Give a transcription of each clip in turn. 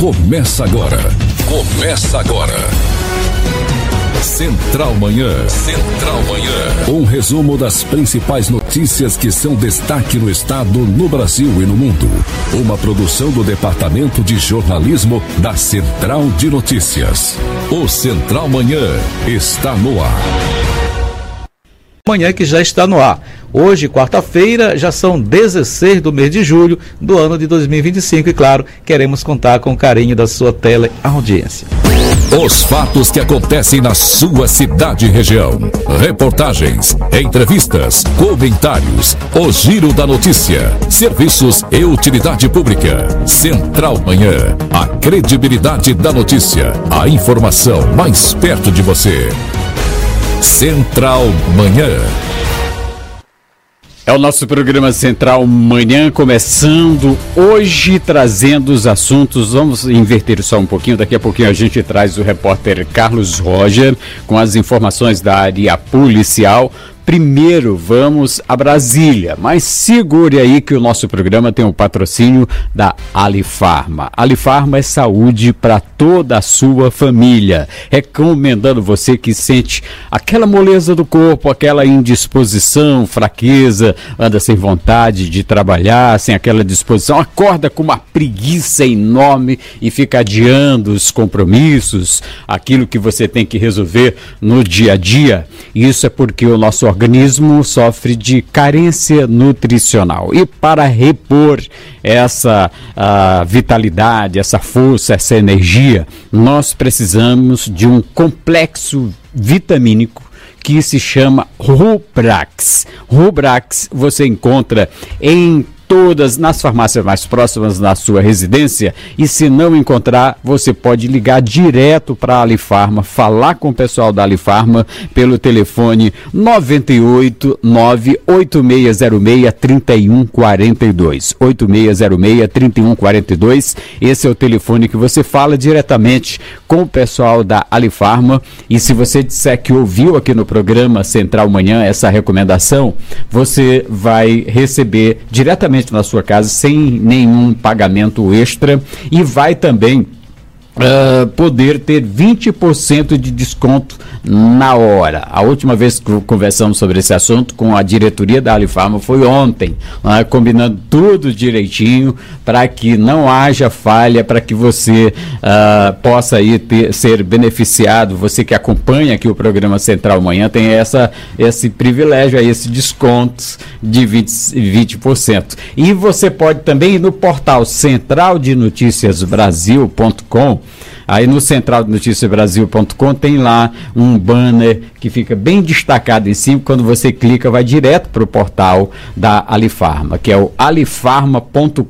Começa agora. Central Manhã. Um resumo das principais notícias que são destaque no estado, no Brasil e no mundo. Uma produção do Departamento de Jornalismo da Central de Notícias. O Central Manhã está no ar. Manhã que já está no ar. Hoje, quarta-feira, já são 16 do mês de julho do ano de 2025 e, claro, queremos contar com o carinho da sua teleaudiência. Os fatos que acontecem na sua cidade e região. Reportagens, entrevistas, comentários, o giro da notícia, serviços e utilidade pública. Central Manhã, a credibilidade da notícia, a informação mais perto de você. Central Manhã. É o nosso programa Central Manhã, começando hoje, trazendo os assuntos. Vamos inverter só um pouquinho, daqui a pouquinho a gente traz o repórter Carlos Roger com as informações da área policial. Primeiro vamos a Brasília, mas segure aí que o nosso programa tem o patrocínio da Alifarma. Alifarma é saúde para toda a sua família, recomendando você que sente aquela moleza do corpo, aquela indisposição, fraqueza, anda sem vontade de trabalhar, sem aquela disposição, acorda com uma preguiça enorme e fica adiando os compromissos, aquilo que você tem que resolver no dia a dia. Isso é porque o nosso organismo sofre de carência nutricional. E para repor essa vitalidade, essa força, essa energia, nós precisamos de um complexo vitamínico que se chama Rubrax. Rubrax você encontra em todas nas farmácias mais próximas da sua residência, e se não encontrar, você pode ligar direto para a Alifarma, falar com o pessoal da Alifarma pelo telefone 989-8606-3142. 8606-3142. Esse é o telefone que você fala diretamente com o pessoal da Alifarma, e se você disser que ouviu aqui no programa Central Manhã essa recomendação, você vai receber diretamente na sua casa, sem nenhum pagamento extra, e vai também poder ter 20% de desconto na hora. A última vez que conversamos sobre esse assunto com a diretoria da Alifarma foi ontem, combinando tudo direitinho para que não haja falha, para que você possa aí ser beneficiado. Você que acompanha aqui o programa Central Manhã tem esse privilégio, esse desconto de 20%. E você pode também ir no portal centraldenoticiasbrasil.com. Aí no centraldenoticiasbrasil.com tem lá um banner que fica bem destacado em cima. Quando você clica, vai direto para o portal da Alifarma, que é o alifarma.com.br.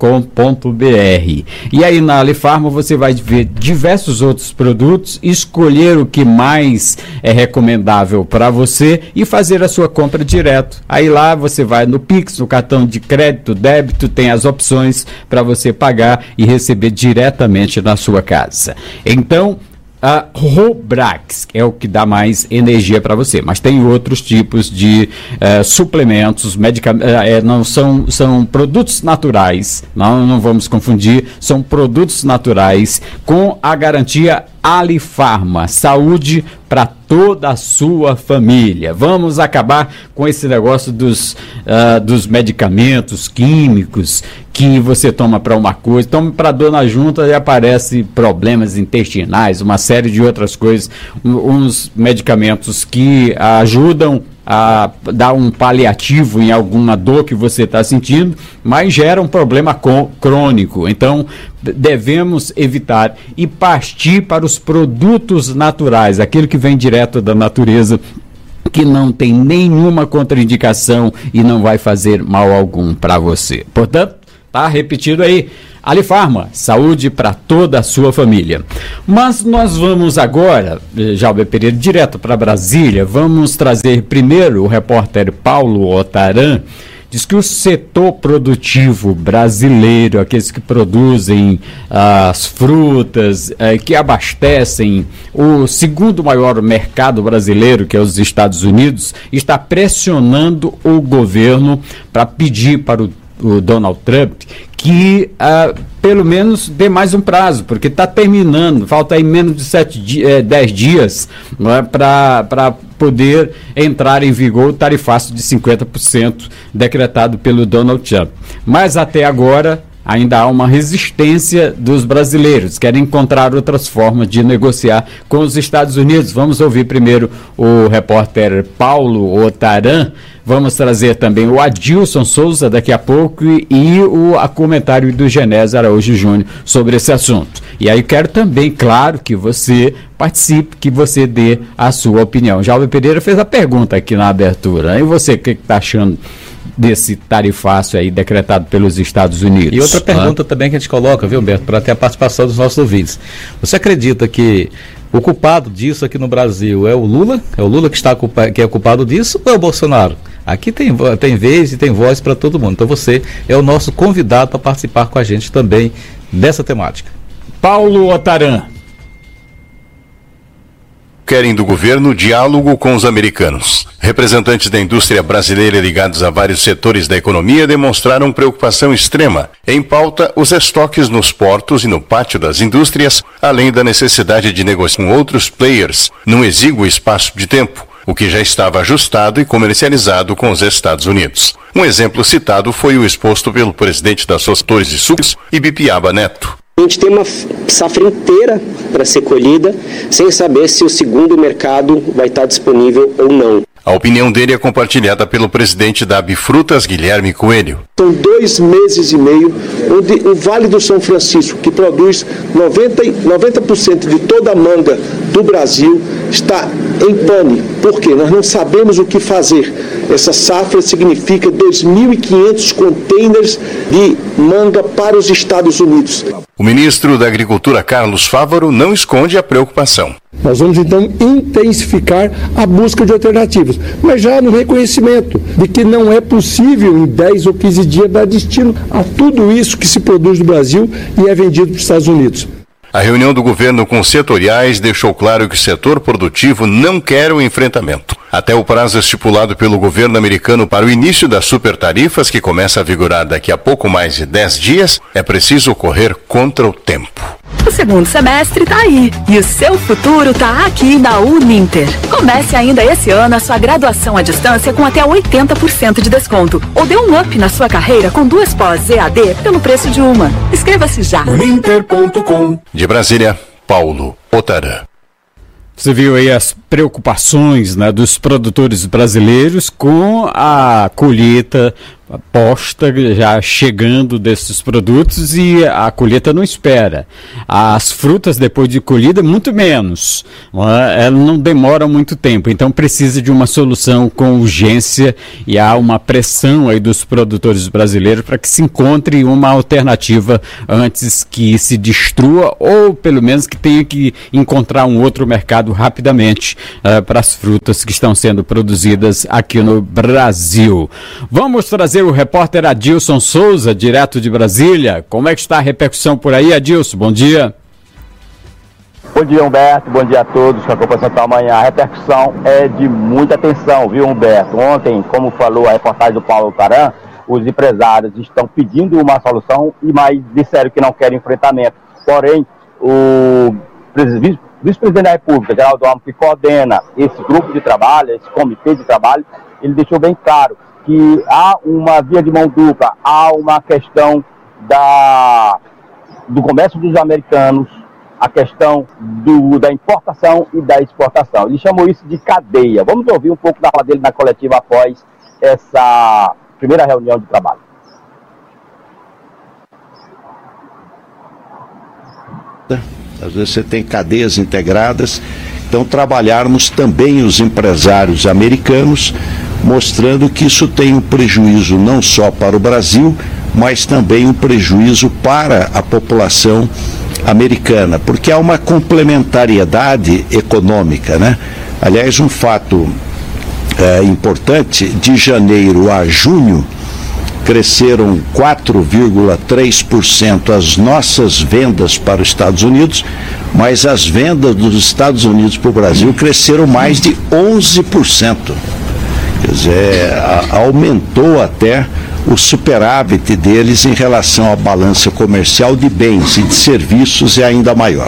E aí na Alifarma você vai ver diversos outros produtos, escolher o que mais é recomendável para você e fazer a sua compra direto. Aí lá você vai no Pix, no cartão de crédito, débito, tem as opções para você pagar e receber diretamente na sua casa. Então, a Rubrax é o que dá mais energia para você, mas tem outros tipos de suplementos, não são produtos naturais, não vamos confundir, são produtos naturais com a garantia Alifarma, saúde para toda a sua família. Vamos acabar com esse negócio dos medicamentos químicos que você toma para uma coisa, toma para dor na junta e aparece problemas intestinais, uma série de outras coisas, uns medicamentos que ajudam a dar um paliativo em alguma dor que você está sentindo, mas gera um problema crônico. Então, devemos evitar e partir para os produtos naturais, aquilo que vem direto da natureza, que não tem nenhuma contraindicação e não vai fazer mal algum para você. Portanto, tá repetido aí. Alifarma, saúde para toda a sua família. Mas nós vamos agora, Jalber Pereira, direto para Brasília. Vamos trazer primeiro o repórter Paulo Otaran. Diz que o setor produtivo brasileiro, aqueles que produzem as frutas, que abastecem o segundo maior mercado brasileiro, que é os Estados Unidos, está pressionando o governo para pedir para o o Donald Trump que pelo menos dê mais um prazo, porque está terminando, falta aí menos de 10 dias, não é, para poder entrar em vigor o tarifaço de 50% decretado pelo Donald Trump. Mas até agora ainda há uma resistência dos brasileiros, querem encontrar outras formas de negociar com os Estados Unidos. Vamos ouvir primeiro o repórter Paulo Otaran, vamos trazer também o Adilson Souza daqui a pouco e o comentário do Genésio Araújo Júnior sobre esse assunto. E aí quero também, claro, que você participe, que você dê a sua opinião. Jalber Pereira fez a pergunta aqui na abertura, e você, o que está achando desse tarifaço aí decretado pelos Estados Unidos? E outra pergunta também que a gente coloca, viu, Humberto, para ter a participação dos nossos ouvintes. Você acredita que o culpado disso aqui no Brasil é o Lula? É o Lula que é culpado disso ou é o Bolsonaro? Aqui tem vez e tem voz para todo mundo. Então você é o nosso convidado para participar com a gente também dessa temática. Paulo Otaran. Querem do governo diálogo com os americanos. Representantes da indústria brasileira ligados a vários setores da economia demonstraram preocupação extrema. Em pauta, os estoques nos portos e no pátio das indústrias, além da necessidade de negociar com outros players num exíguo espaço de tempo, o que já estava ajustado e comercializado com os Estados Unidos. Um exemplo citado foi o exposto pelo presidente da Associações de Sucos, Ibipiaba Neto. A gente tem uma safra inteira para ser colhida, sem saber se o segundo mercado vai estar disponível ou não. A opinião dele é compartilhada pelo presidente da Abifrutas, Guilherme Coelho. São 2 meses e meio onde o Vale do São Francisco, que produz 90% de toda a manga do Brasil, está em pane. Por quê? Nós não sabemos o que fazer. Essa safra significa 2.500 containers de manga para os Estados Unidos. O ministro da Agricultura, Carlos Fávaro, não esconde a preocupação. Nós vamos, então, intensificar a busca de alternativas, mas já no reconhecimento de que não é possível, em 10 ou 15 dias, dar destino a tudo isso que se produz no Brasil e é vendido para os Estados Unidos. A reunião do governo com setoriais deixou claro que o setor produtivo não quer o enfrentamento. Até o prazo estipulado pelo governo americano para o início das supertarifas, que começa a vigorar daqui a pouco mais de 10 dias, é preciso correr contra o tempo. O segundo semestre tá aí e o seu futuro tá aqui na Uninter. Comece ainda esse ano a sua graduação à distância com até 80% de desconto. Ou dê um up na sua carreira com 2 pós EAD pelo preço de uma. Inscreva-se já. Uninter.com. De Brasília, Paulo Otaran. Você viu aí as preocupações, né, dos produtores brasileiros com a colheita posta já chegando desses produtos, e a colheita não espera. As frutas depois de colhida muito menos, elas não demoram muito tempo, então precisa de uma solução com urgência, e há uma pressão aí dos produtores brasileiros para que se encontre uma alternativa antes que se destrua, ou pelo menos que tenha que encontrar um outro mercado rapidamente para as frutas que estão sendo produzidas aqui no Brasil. Vamos trazer o repórter Adilson Souza, direto de Brasília. Como é que está a repercussão por aí, Adilson? Bom dia. Bom dia, Humberto. Bom dia a todos que acompanham esta manhã. A repercussão é de muita atenção, viu, Humberto? Ontem, como falou a reportagem do Paulo Otaran, os empresários estão pedindo uma solução, mas disseram que não querem enfrentamento. Porém, o vice-presidente da República, Geraldo Alckmin, que coordena esse grupo de trabalho, esse comitê de trabalho, ele deixou bem claro que há uma via de mão dupla, há uma questão do comércio dos americanos, a questão da importação e da exportação. Ele chamou isso de cadeia. Vamos ouvir um pouco da fala dele na coletiva após essa primeira reunião de trabalho. Às vezes você tem cadeias integradas, então trabalharmos também os empresários americanos, mostrando que isso tem um prejuízo não só para o Brasil, mas também um prejuízo para a população americana, porque há uma complementariedade econômica, né? Aliás, um fato importante, de janeiro a junho, cresceram 4,3% as nossas vendas para os Estados Unidos, mas as vendas dos Estados Unidos para o Brasil cresceram mais de 11%. Quer dizer, aumentou até o superávit deles em relação à balança comercial de bens e de serviços é ainda maior.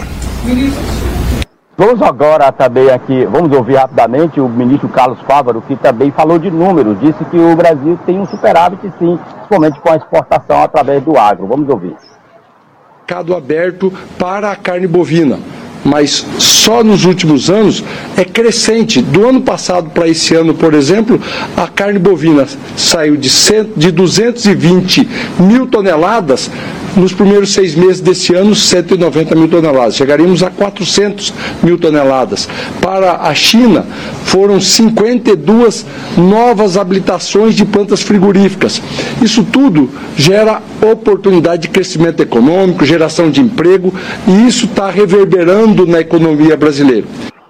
Vamos agora também aqui, vamos ouvir rapidamente o ministro Carlos Fávaro, que também falou de números, disse que o Brasil tem um superávit sim, principalmente com a exportação através do agro. Vamos ouvir. Mercado aberto para a carne bovina, mas só nos últimos anos é crescente. Do ano passado para esse ano, por exemplo, a carne bovina saiu de 220 mil toneladas, nos primeiros 6 meses desse ano, 190 mil toneladas. Chegaríamos a 400 mil toneladas. Para a China, foram 52 novas habilitações de plantas frigoríficas. Isso tudo gera oportunidade de crescimento econômico, geração de emprego, e isso está reverberando na economia brasileira.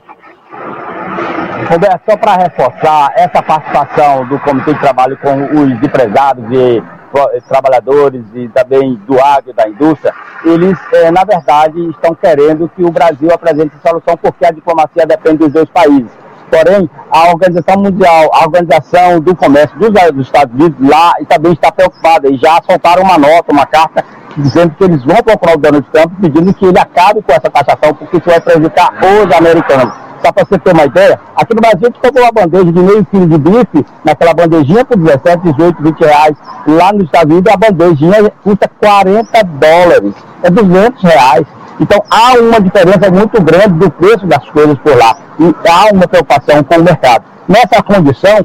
Roberto, só para reforçar essa participação do Comitê de Trabalho com os empresários e trabalhadores e também do agro e da indústria, eles, na verdade, estão querendo que o Brasil apresente solução, porque a diplomacia depende dos dois países. Porém, a Organização Mundial, a Organização do Comércio dos Estados Unidos lá também está preocupada e já soltaram uma nota, uma carta, dizendo que eles vão procurar o Donald Trump pedindo que ele acabe com essa taxação, porque isso vai prejudicar os americanos. Só para você ter uma ideia, aqui no Brasil a gente comprou uma bandeja de meio quilo de bife, naquela bandejinha por 17, 18, 20 reais. Lá nos Estados Unidos a bandejinha custa $40, é 200 reais. Então há uma diferença muito grande do preço das coisas por lá. E há uma preocupação com o mercado. Nessa condição,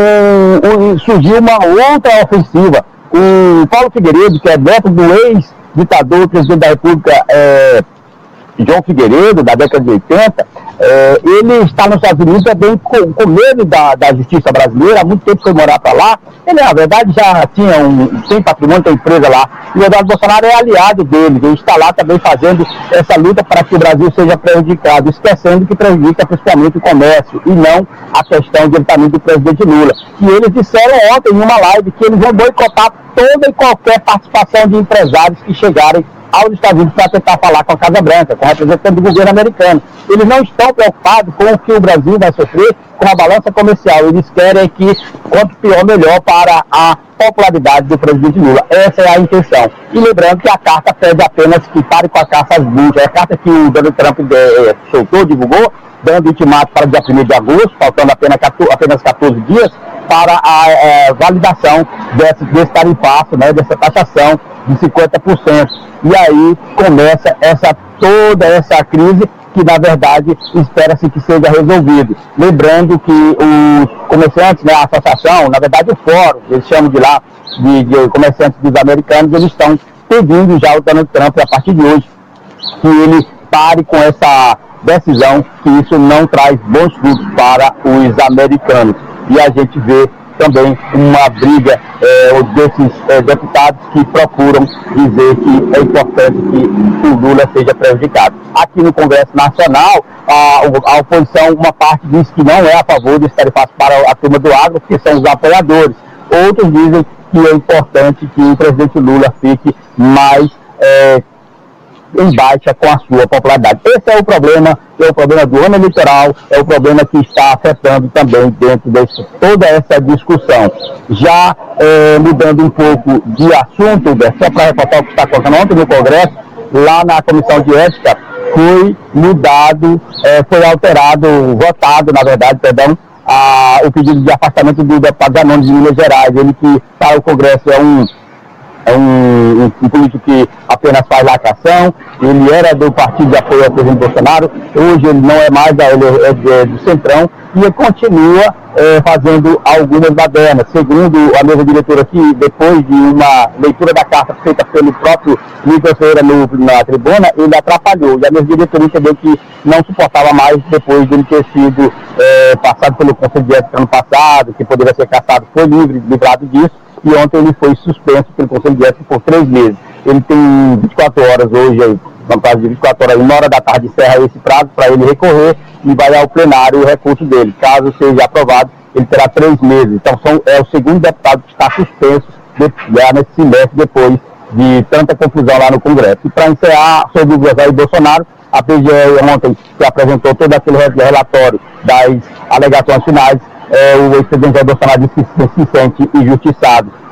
surgiu uma outra ofensiva. O Paulo Figueiredo, que é neto do ex-ditador, presidente da República, João Figueiredo, da década de 80, ele está nos Estados Unidos também com medo da justiça brasileira. Há muito tempo foi morar para lá. Ele, na verdade, já tem patrimônio, tem empresa lá. E o Eduardo Bolsonaro é aliado dele. Ele está lá também fazendo essa luta para que o Brasil seja prejudicado, esquecendo que prejudica principalmente o comércio e não a questão diretamente do presidente Lula. E eles disseram ontem em uma live que eles vão boicotar toda e qualquer participação de empresários que chegarem aos Estados Unidos para tentar falar com a Casa Branca, com o representante do governo americano. Eles não estão preocupados com o que o Brasil vai sofrer com a balança comercial. Eles querem que, quanto pior, melhor para a popularidade do presidente Lula. Essa é a intenção. E lembrando que a carta pede apenas que pare com a caça às bruxas. A carta que o Donald Trump soltou, divulgou, dando ultimato para o dia 1º de agosto, faltando apenas 14 dias, para a validação desse tarifaço, né, dessa taxação de 50%. E aí começa toda essa crise que, na verdade, espera-se que seja resolvido. Lembrando que os comerciantes, né, a associação, na verdade o fórum, eles chamam de lá, de comerciantes dos americanos, eles estão pedindo já o Donald Trump, a partir de hoje, que ele pare com essa decisão, que isso não traz bons frutos para os americanos. E a gente vê também uma briga desses deputados que procuram dizer que é importante que o Lula seja prejudicado. Aqui no Congresso Nacional, a oposição, uma parte diz que não é a favor desse tarifaço para a turma do agro, porque são os apoiadores. Outros dizem que é importante que o presidente Lula fique mais em baixa com a sua popularidade. Esse é o problema do ano eleitoral, é o problema que está afetando também dentro de toda essa discussão. Já mudando um pouco de assunto, só para reportar o que está acontecendo ontem no Congresso, lá na Comissão de Ética, foi votado, na verdade, o pedido de afastamento do deputado Zanon de Minas Gerais. Ele que para o Congresso é um político que apenas faz lacração. Ele era do partido de apoio ao presidente Bolsonaro, hoje ele não é mais, ele é do Centrão, e ele continua fazendo algumas badernas. Segundo a mesa diretora aqui, depois de uma leitura da carta feita pelo próprio Nicolas Ferreira na tribuna, ele atrapalhou, e a mesa diretora entendeu que não suportava mais depois de ele ter sido passado pelo Conselho de Ética ano passado, que poderia ser cassado, foi livrado disso. E ontem ele foi suspenso pelo Conselho de Ética por 3 meses. Ele tem 24 horas hoje, no prazo de 24 horas, 1 hora da tarde encerra esse prazo para ele recorrer e vai ao plenário o recurso dele. Caso seja aprovado, ele terá 3 meses. Então é o segundo deputado que está suspenso nesse semestre depois de tanta confusão lá no Congresso. E para encerrar sobre o Jair Bolsonaro, a PGE ontem que apresentou todo aquele relatório das alegações finais, o ex-presidente Jair Bolsonaro disse que se sente injustiçado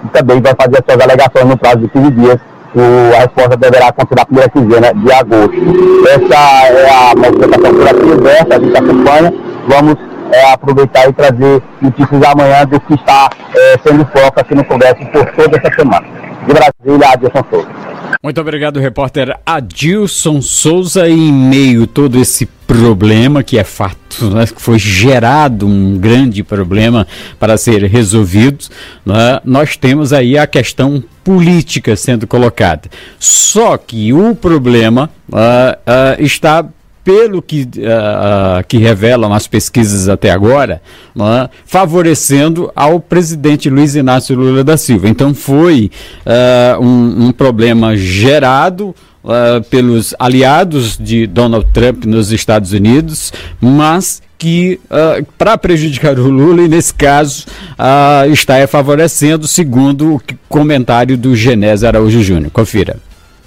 e também vai fazer as suas alegações no prazo de 15 dias. A resposta deverá acontecer na primeira quinzena de agosto. Essa é a movimentação por aqui, Humberto, a gente acompanha. Vamos aproveitar e trazer notícias amanhã do que está sendo foco aqui no Congresso por toda essa semana. De Brasília, Adilson Souza. Muito obrigado, repórter Adilson Souza. Em meio a todo esse problema, que é fato, né, que foi gerado um grande problema para ser resolvido, né, nós temos aí a questão política sendo colocada. Só que o problema está, pelo que revelam as pesquisas até agora, favorecendo ao presidente Luiz Inácio Lula da Silva. Então foi um problema gerado pelos aliados de Donald Trump nos Estados Unidos, mas que, para prejudicar o Lula, e nesse caso está favorecendo, segundo o comentário do Genésio Araújo Júnior. Confira.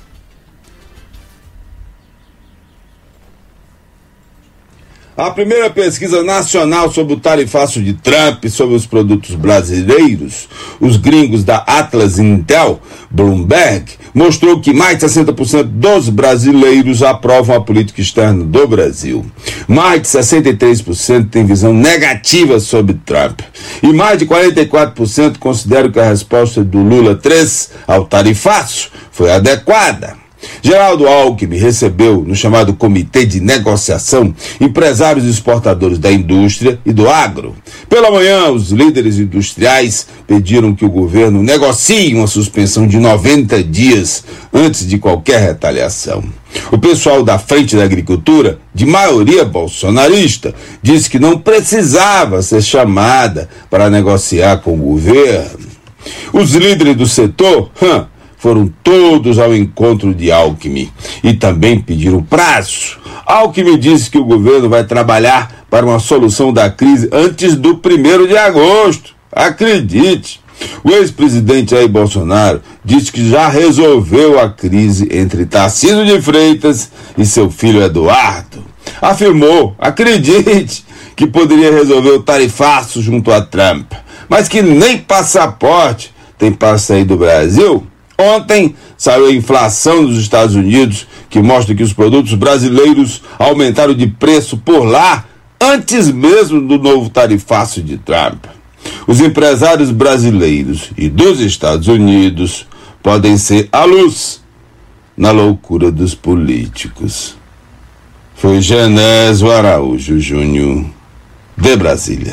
A primeira pesquisa nacional sobre o tarifaço de Trump sobre os produtos brasileiros, os gringos da Atlas Intel, Bloomberg, mostrou que mais de 60% dos brasileiros aprovam a política externa do Brasil. Mais de 63% têm visão negativa sobre Trump. E mais de 44% consideram que a resposta do Lula 3 ao tarifaço foi adequada. Geraldo Alckmin recebeu, no chamado Comitê de Negociação, empresários e exportadores da indústria e do agro. Pela manhã, os líderes industriais pediram que o governo negocie uma suspensão de 90 dias antes de qualquer retaliação. O pessoal da Frente da Agricultura, de maioria bolsonarista, disse que não precisava ser chamada para negociar com o governo. Os líderes do setor foram todos ao encontro de Alckmin e também pediram prazo. Alckmin disse que o governo vai trabalhar para uma solução da crise antes do 1º de agosto. Acredite! O ex-presidente Jair Bolsonaro disse que já resolveu a crise entre Tarcísio de Freitas e seu filho Eduardo. Afirmou, acredite, que poderia resolver o tarifaço junto a Trump, mas que nem passaporte tem para sair do Brasil. Ontem saiu a inflação dos Estados Unidos, que mostra que os produtos brasileiros aumentaram de preço por lá antes mesmo do novo tarifaço de Trump. Os empresários brasileiros e dos Estados Unidos podem ser a luz na loucura dos políticos. Foi Genésio Araújo Júnior, de Brasília.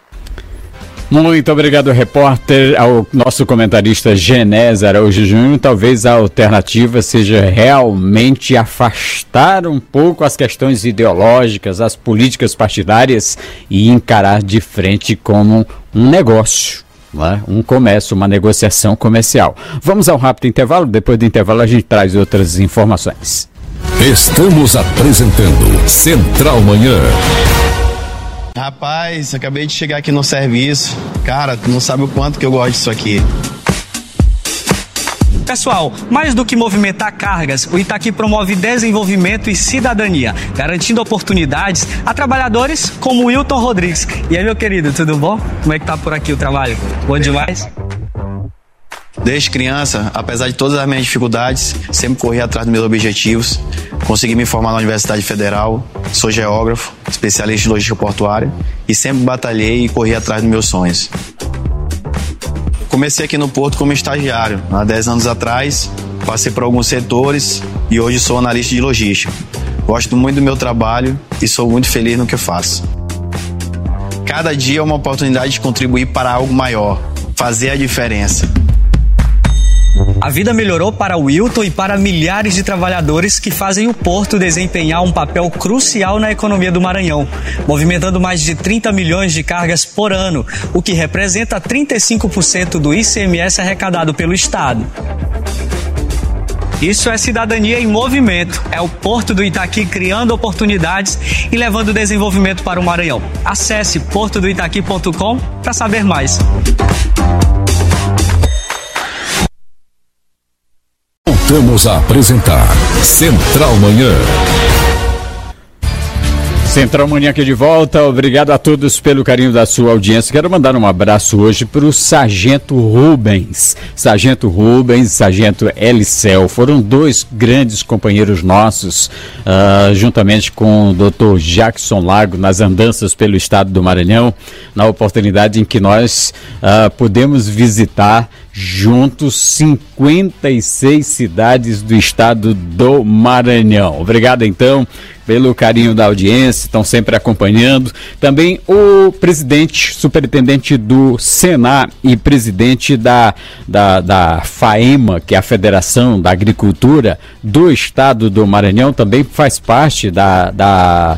Muito obrigado, repórter, ao nosso comentarista Genésio Araújo Júnior. Talvez a alternativa seja realmente afastar um pouco as questões ideológicas, as políticas partidárias e encarar de frente como um negócio, né? Um comércio, uma negociação comercial. Vamos ao rápido intervalo, depois do intervalo a gente traz outras informações. Estamos apresentando Central Manhã. Rapaz, acabei de chegar aqui no serviço. Cara, tu não sabe o quanto que eu gosto disso aqui. Pessoal, mais do que movimentar cargas, o Itaqui promove desenvolvimento e cidadania, garantindo oportunidades a trabalhadores como o Wilton Rodrigues. E aí, meu querido, tudo bom? Como é que tá por aqui o trabalho? Bom demais? Desde criança, apesar de todas as minhas dificuldades, sempre corri atrás dos meus objetivos. Consegui me formar na Universidade Federal, sou geógrafo, especialista em logística portuária e sempre batalhei e corri atrás dos meus sonhos. Comecei aqui no Porto como estagiário, há 10 anos atrás, passei por alguns setores e hoje sou analista de logística. Gosto muito do meu trabalho e sou muito feliz no que faço. Cada dia é uma oportunidade de contribuir para algo maior, fazer a diferença. A vida melhorou para o Wilton e para milhares de trabalhadores que fazem o Porto desempenhar um papel crucial na economia do Maranhão, movimentando mais de 30 milhões de cargas por ano, o que representa 35% do ICMS arrecadado pelo Estado. Isso é cidadania em movimento. É o Porto do Itaqui criando oportunidades e levando desenvolvimento para o Maranhão. Acesse portodoitaqui.com para saber mais. Voltamos a apresentar Central Manhã. Central Manhã aqui de volta, obrigado a todos pelo carinho da sua audiência. Quero mandar um abraço hoje para o Sargento Rubens, Sargento Elicel, foram dois grandes companheiros nossos, juntamente com o Dr. Jackson Lago, nas andanças pelo estado do Maranhão, na oportunidade em que nós pudemos visitar juntos 56 cidades do estado do Maranhão. Obrigado então pelo carinho da audiência, estão sempre acompanhando. Também o presidente, superintendente do Senar e presidente da FAEMA, que é a Federação da Agricultura do estado do Maranhão, também faz parte da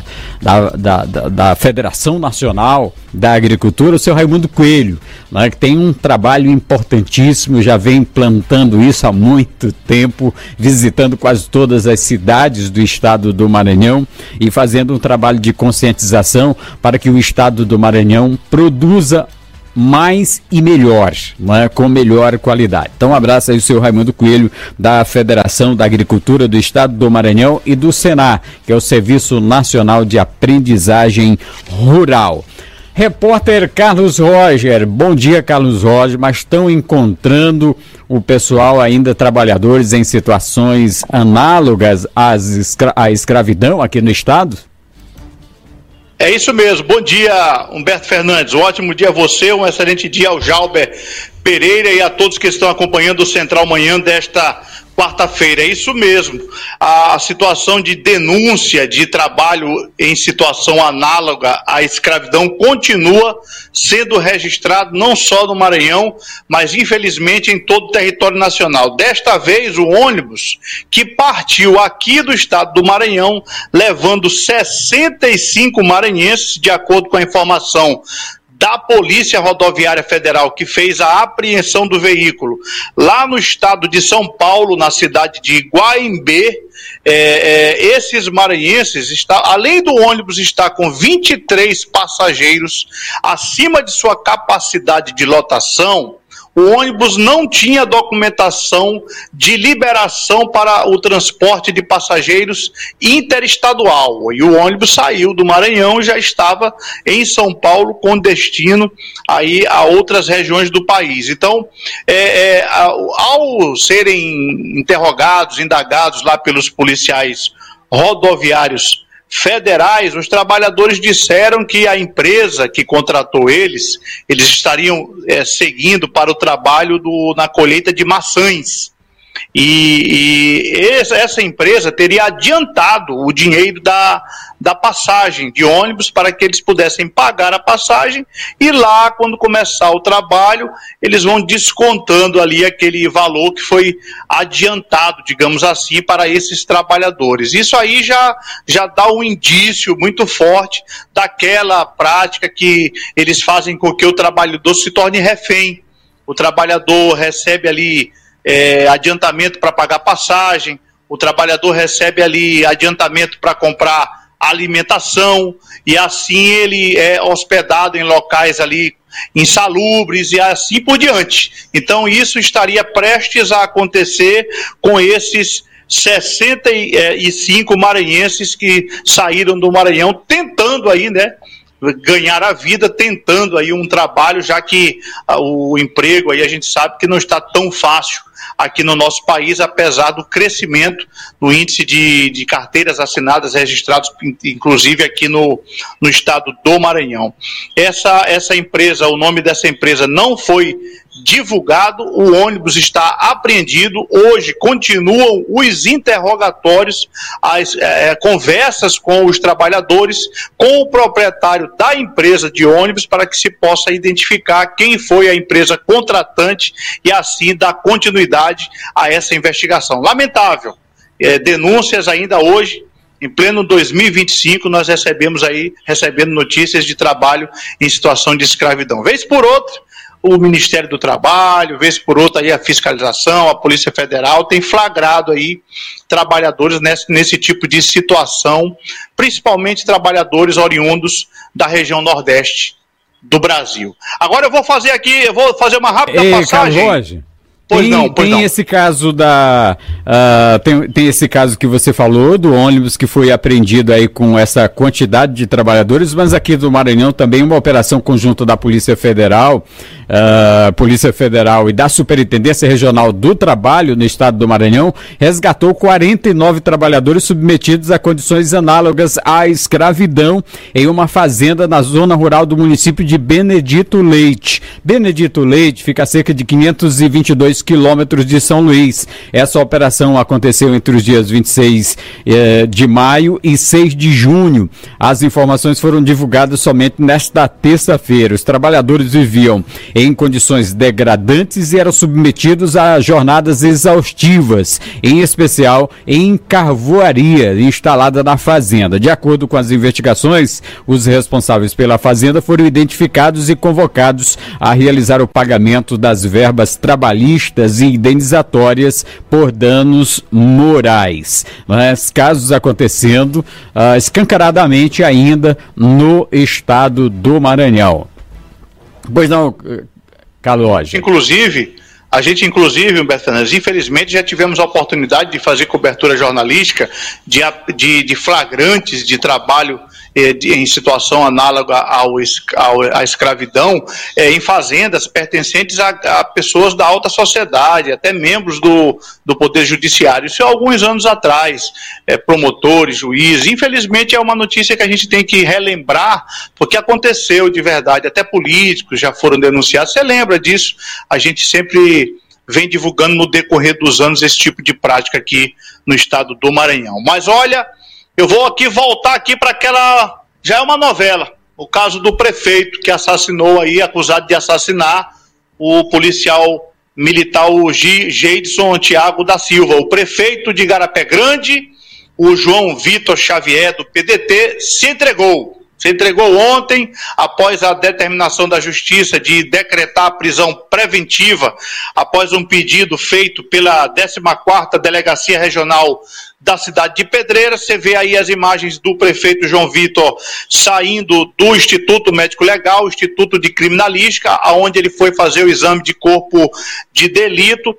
Federação Nacional da Agricultura, o seu Raimundo Coelho, né, que tem um trabalho importantíssimo, já vem implantando isso há muito tempo, visitando quase todas as cidades do estado do Maranhão e fazendo um trabalho de conscientização para que o estado do Maranhão produza mais e melhor, né, com melhor qualidade. Então, um abraço aí ao seu Raimundo Coelho, da Federação da Agricultura do Estado do Maranhão e do Senar, que é o Serviço Nacional de Aprendizagem Rural. Repórter Carlos Roger, bom dia, Carlos Roger, mas estão encontrando o pessoal ainda, trabalhadores em situações análogas à escravidão aqui no estado? É isso mesmo, bom dia Humberto Fernandes, um ótimo dia a você, um excelente dia ao Jalber Pereira e a todos que estão acompanhando o Central Manhã desta quarta-feira. É isso mesmo, a situação de denúncia de trabalho em situação análoga à escravidão continua sendo registrado não só no Maranhão, mas infelizmente em todo o território nacional. Desta vez o ônibus que partiu aqui do estado do Maranhão, levando 65 maranhenses, de acordo com a informação da Polícia Rodoviária Federal, que fez a apreensão do veículo lá no estado de São Paulo, na cidade de Guaimbê. Esses maranhenses, além do ônibus estar com 23 passageiros acima de sua capacidade de lotação, o ônibus não tinha documentação de liberação para o transporte de passageiros interestadual. E o ônibus saiu do Maranhão e já estava em São Paulo com destino aí a outras regiões do país. Então, ao serem interrogados, indagados lá pelos policiais rodoviários federais, os trabalhadores disseram que a empresa que contratou eles estariam seguindo para o trabalho na colheita de maçãs. E essa empresa teria adiantado o dinheiro da passagem de ônibus para que eles pudessem pagar a passagem e lá, quando começar o trabalho, eles vão descontando ali aquele valor que foi adiantado, digamos assim, para esses trabalhadores. Isso aí já dá um indício muito forte daquela prática que eles fazem com que o trabalhador se torne refém. O trabalhador recebe ali adiantamento para pagar passagem, o trabalhador recebe ali adiantamento para comprar alimentação e assim ele é hospedado em locais ali insalubres e assim por diante. Então isso estaria prestes a acontecer com esses 65 maranhenses que saíram do Maranhão tentando aí, né, ganhar a vida, tentando aí um trabalho, já que o emprego aí a gente sabe que não está tão fácil aqui no nosso país, apesar do crescimento no índice de carteiras assinadas, registrados, inclusive aqui no estado do Maranhão. Essa empresa, o nome dessa empresa não foi divulgado, o ônibus está apreendido, hoje continuam os interrogatórios, as conversas com os trabalhadores, com o proprietário da empresa de ônibus, para que se possa identificar quem foi a empresa contratante e assim dar continuidade a essa investigação. Lamentável, denúncias ainda hoje, em pleno 2025, nós recebendo notícias de trabalho em situação de escravidão. Vez por outra, o Ministério do Trabalho, vez por outra aí a fiscalização, a Polícia Federal tem flagrado aí trabalhadores nesse tipo de situação, principalmente trabalhadores oriundos da região Nordeste do Brasil. Agora eu vou fazer uma rápida passagem. Carlos, Tem esse caso tem esse caso que você falou do ônibus que foi apreendido aí com essa quantidade de trabalhadores, mas aqui do Maranhão também uma operação conjunta da Polícia Federal e da Superintendência Regional do Trabalho no estado do Maranhão resgatou 49 trabalhadores submetidos a condições análogas à escravidão em uma fazenda na zona rural do município de Benedito Leite. Benedito Leite fica a cerca de 522 quilômetros de São Luís. Essa operação aconteceu entre os dias 26 de maio e 6 de junho. As informações foram divulgadas somente nesta terça-feira. Os trabalhadores viviam em condições degradantes e eram submetidos a jornadas exaustivas, em especial em carvoaria instalada na fazenda. De acordo com as investigações, os responsáveis pela fazenda foram identificados e convocados a realizar o pagamento das verbas trabalhistas e indenizatórias por danos morais. Mas casos acontecendo escancaradamente ainda no estado do Maranhão. Pois não, Calógio. A gente, Humberto Fernandes, infelizmente já tivemos a oportunidade de fazer cobertura jornalística de flagrantes de trabalho em situação análoga à escravidão, em fazendas pertencentes a pessoas da alta sociedade, até membros do Poder Judiciário. Isso há alguns anos atrás, promotores, juízes. Infelizmente é uma notícia que a gente tem que relembrar, porque aconteceu de verdade, até políticos já foram denunciados. Você lembra disso? A gente sempre vem divulgando no decorrer dos anos esse tipo de prática aqui no estado do Maranhão. Mas olha, eu vou voltar aqui para aquela, já é uma novela, o caso do prefeito que assassinou aí, acusado de assassinar o policial militar, o Geidson Tiago da Silva. O prefeito de Igarapé Grande, o João Vitor Xavier do PDT, se entregou ontem, após a determinação da Justiça de decretar a prisão preventiva, após um pedido feito pela 14ª Delegacia Regional da cidade de Pedreira. Você vê aí as imagens do prefeito João Vitor saindo do Instituto Médico Legal, Instituto de Criminalística, aonde ele foi fazer o exame de corpo de delito.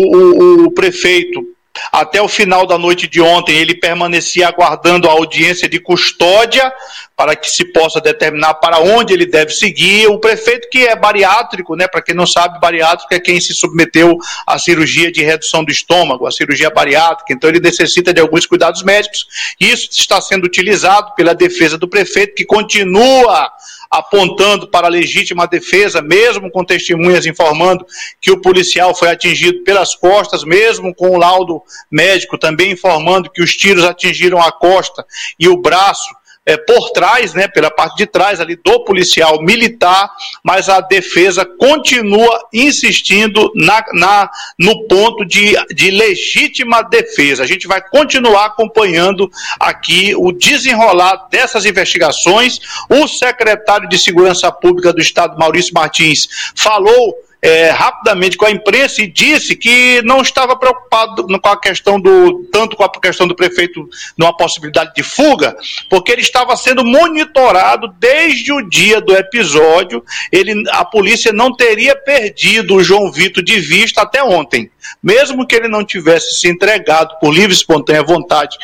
O prefeito, até o final da noite de ontem, ele permanecia aguardando a audiência de custódia para que se possa determinar para onde ele deve seguir. O prefeito, que é bariátrico, né? Para quem não sabe, bariátrico é quem se submeteu à cirurgia de redução do estômago, a cirurgia bariátrica, então ele necessita de alguns cuidados médicos. Isso está sendo utilizado pela defesa do prefeito, que continua apontando para a legítima defesa, mesmo com testemunhas informando que o policial foi atingido pelas costas, mesmo com o laudo médico também informando que os tiros atingiram a costa e o braço por trás, né, pela parte de trás ali do policial militar, mas a defesa continua insistindo no ponto de legítima defesa. A gente vai continuar acompanhando aqui o desenrolar dessas investigações. O secretário de Segurança Pública do Estado, Maurício Martins, falou rapidamente com a imprensa e disse que não estava preocupado com a questão tanto com a questão do prefeito numa possibilidade de fuga, porque ele estava sendo monitorado desde o dia do episódio. A polícia não teria perdido o João Vitor de vista até ontem. Mesmo que ele não tivesse se entregado por livre e espontânea vontade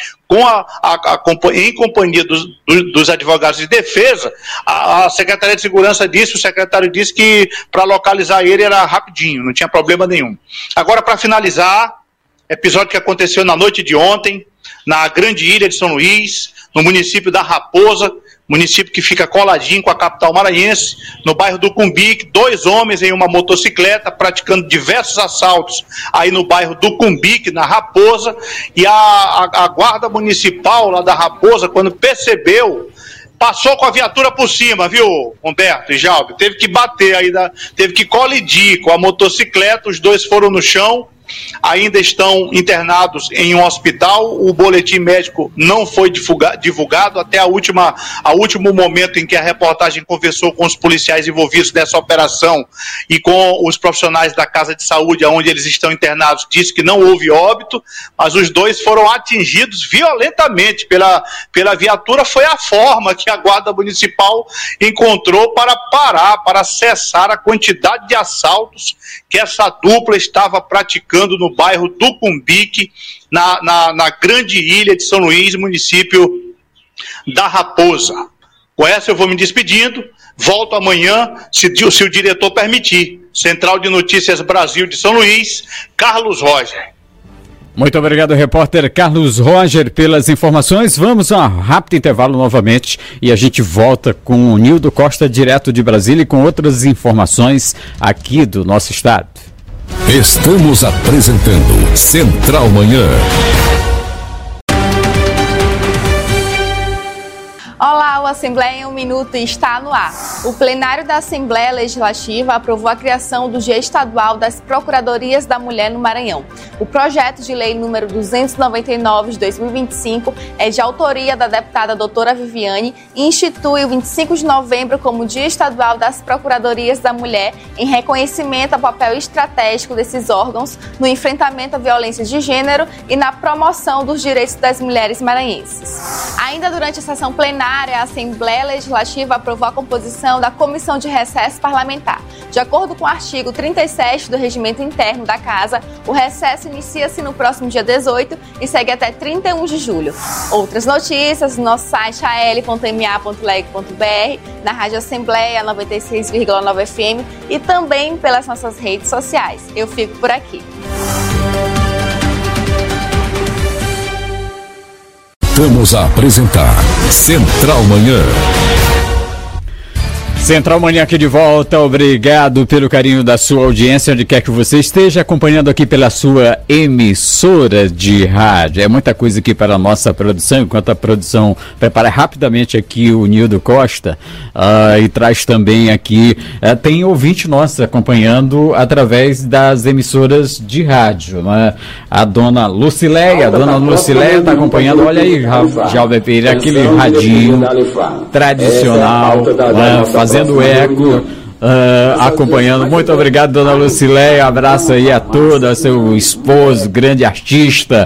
em companhia dos advogados de defesa, a Secretaria de Segurança disse, o secretário disse que para localizar ele era rapidinho, não tinha problema nenhum. Agora, para finalizar, episódio que aconteceu na noite de ontem, na Grande Ilha de São Luís, no município da Raposa, município que fica coladinho com a capital maranhense, no bairro do Cumbique, 2 homens em uma motocicleta praticando diversos assaltos aí no bairro do Cumbique, na Raposa, e a guarda municipal lá da Raposa, quando percebeu, passou com a viatura por cima, viu, Humberto e Jalbe? Teve que bater aí, teve que colidir com a motocicleta, os dois foram no chão, ainda estão internados em um hospital. O boletim médico não foi divulgado até o último momento em que a reportagem conversou com os policiais envolvidos nessa operação e com os profissionais da Casa de Saúde, onde eles estão internados, disse que não houve óbito, mas os dois foram atingidos violentamente pela viatura. Foi a forma que a Guarda Municipal encontrou para parar, para cessar a quantidade de assaltos que essa dupla estava praticando no bairro do Cumbique, na grande ilha de São Luís, município da Raposa. Com essa eu vou me despedindo, volto amanhã, se o diretor permitir. Central de Notícias Brasil de São Luís, Carlos Roger. Muito obrigado, repórter Carlos Roger, pelas informações. Vamos a um rápido intervalo novamente e a gente volta com o Nildo Costa, direto de Brasília, e com outras informações aqui do nosso estado. Estamos apresentando Central Manhã. Olá, o Assembleia em 1 Minuto está no ar. O plenário da Assembleia Legislativa aprovou a criação do Dia Estadual das Procuradorias da Mulher no Maranhão. O projeto de lei número 299 de 2025 é de autoria da deputada doutora Viviane e institui o 25 de novembro como Dia Estadual das Procuradorias da Mulher em reconhecimento ao papel estratégico desses órgãos no enfrentamento à violência de gênero e na promoção dos direitos das mulheres maranhenses. Ainda durante a sessão plenária, a Assembleia Legislativa aprovou a composição da Comissão de Recesso Parlamentar. De acordo com o artigo 37 do Regimento Interno da Casa, o recesso inicia-se no próximo dia 18 e segue até 31 de julho. Outras notícias no nosso site al.ma.leg.br, na Rádio Assembleia 96,9 FM e também pelas nossas redes sociais. Eu fico por aqui. Vamos a apresentar Central Manhã. Central Manhã aqui de volta, obrigado pelo carinho da sua audiência, onde quer que você esteja, acompanhando aqui pela sua emissora de rádio. É muita coisa aqui para a nossa produção, enquanto a produção prepara rapidamente aqui o Nildo Costa e traz também aqui, tem ouvinte nosso acompanhando através das emissoras de rádio, né? A dona Lucileia, está acompanhando, olha aí, Jalber Pereira, aquele radinho tradicional, fazendo eco, acompanhando. Muito obrigado, dona Lucileia. Abraço aí a toda, seu esposo, grande artista,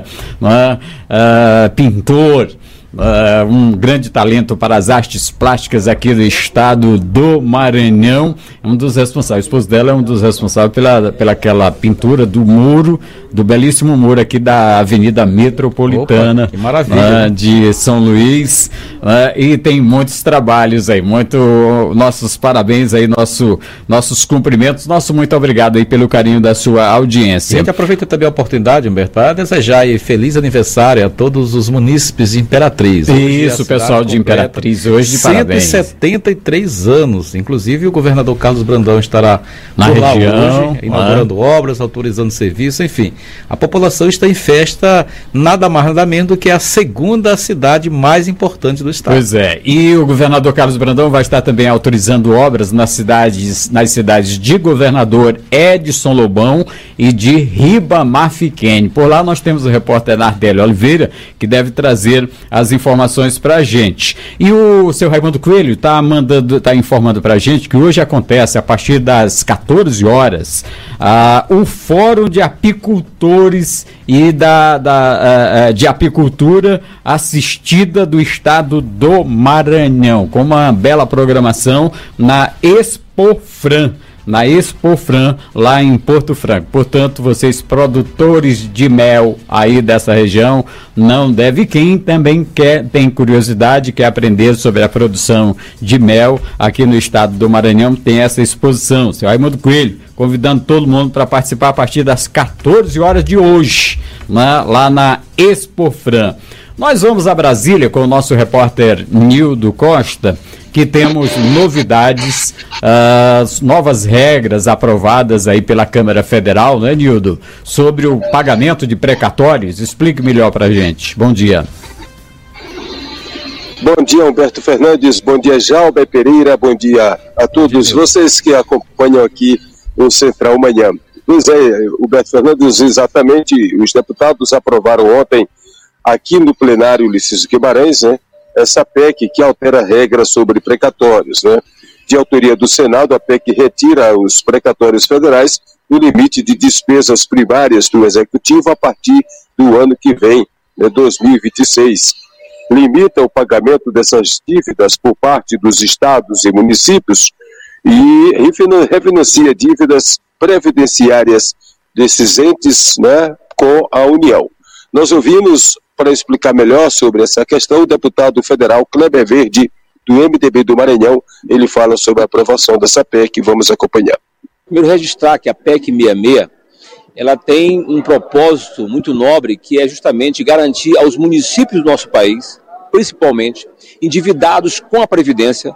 pintor, um grande talento para as artes plásticas aqui do estado do Maranhão. É um dos responsáveis, o esposo dela é um dos responsáveis pela aquela pintura do muro, do belíssimo muro aqui da Avenida Metropolitana. Opa, que maravilha, de São Luís, e tem muitos trabalhos aí, nossos parabéns aí, nossos cumprimentos, nosso muito obrigado aí pelo carinho da sua audiência. A gente aproveita também a oportunidade, Humberto, para desejar aí feliz aniversário a todos os munícipes de Imperatriz. Isso, pessoal de Imperatriz, hoje de parabéns. 173 anos, inclusive o governador Carlos Brandão estará na região, hoje, inaugurando obras, autorizando serviço, enfim. A população está em festa, nada mais nada menos do que a segunda cidade mais importante do estado. Pois é, e o governador Carlos Brandão vai estar também autorizando obras nas cidades de Governador Edson Lobão e de Ribamar Fiquene. Por lá nós temos o repórter Nardelli Oliveira, que deve trazer as informações para a gente. E o seu Raimundo Coelho está informando para a gente que hoje acontece, a partir das 14 horas, o Fórum de Apicultores e de Apicultura Assistida do Estado do Maranhão, com uma bela programação na Expofran. Na Expofran, lá em Porto Franco. Portanto, vocês produtores de mel aí dessa região, não deve. Quem também tem curiosidade, quer aprender sobre a produção de mel aqui no estado do Maranhão, tem essa exposição. Seu Raimundo Coelho, convidando todo mundo para participar a partir das 14 horas de hoje, lá na Expofran. Nós vamos a Brasília com o nosso repórter Nildo Costa, que temos novidades, novas regras aprovadas aí pela Câmara Federal, né, Nildo? Sobre o pagamento de precatórios. Explique melhor para a gente. Bom dia. Bom dia, Humberto Fernandes. Bom dia, Jalber Pereira. Bom dia a todos vocês que acompanham aqui o Central Manhã. Pois é, Humberto Fernandes, exatamente, os deputados aprovaram ontem, aqui no plenário Ulisses Guimarães, né, essa PEC que altera regras sobre precatórios, né? De autoria do Senado, a PEC retira os precatórios federais do limite de despesas primárias do Executivo a partir do ano que vem, né, 2026. Limita o pagamento dessas dívidas por parte dos estados e municípios e refinancia dívidas previdenciárias desses entes, né, com a União. Nós ouvimos, para explicar melhor sobre essa questão, o deputado federal Kleber Verde, do MDB do Maranhão. Ele fala sobre a aprovação dessa PEC. Vamos acompanhar. Primeiro, registrar que a PEC 66, ela tem um propósito muito nobre, que é justamente garantir aos municípios do nosso país, principalmente endividados com a Previdência.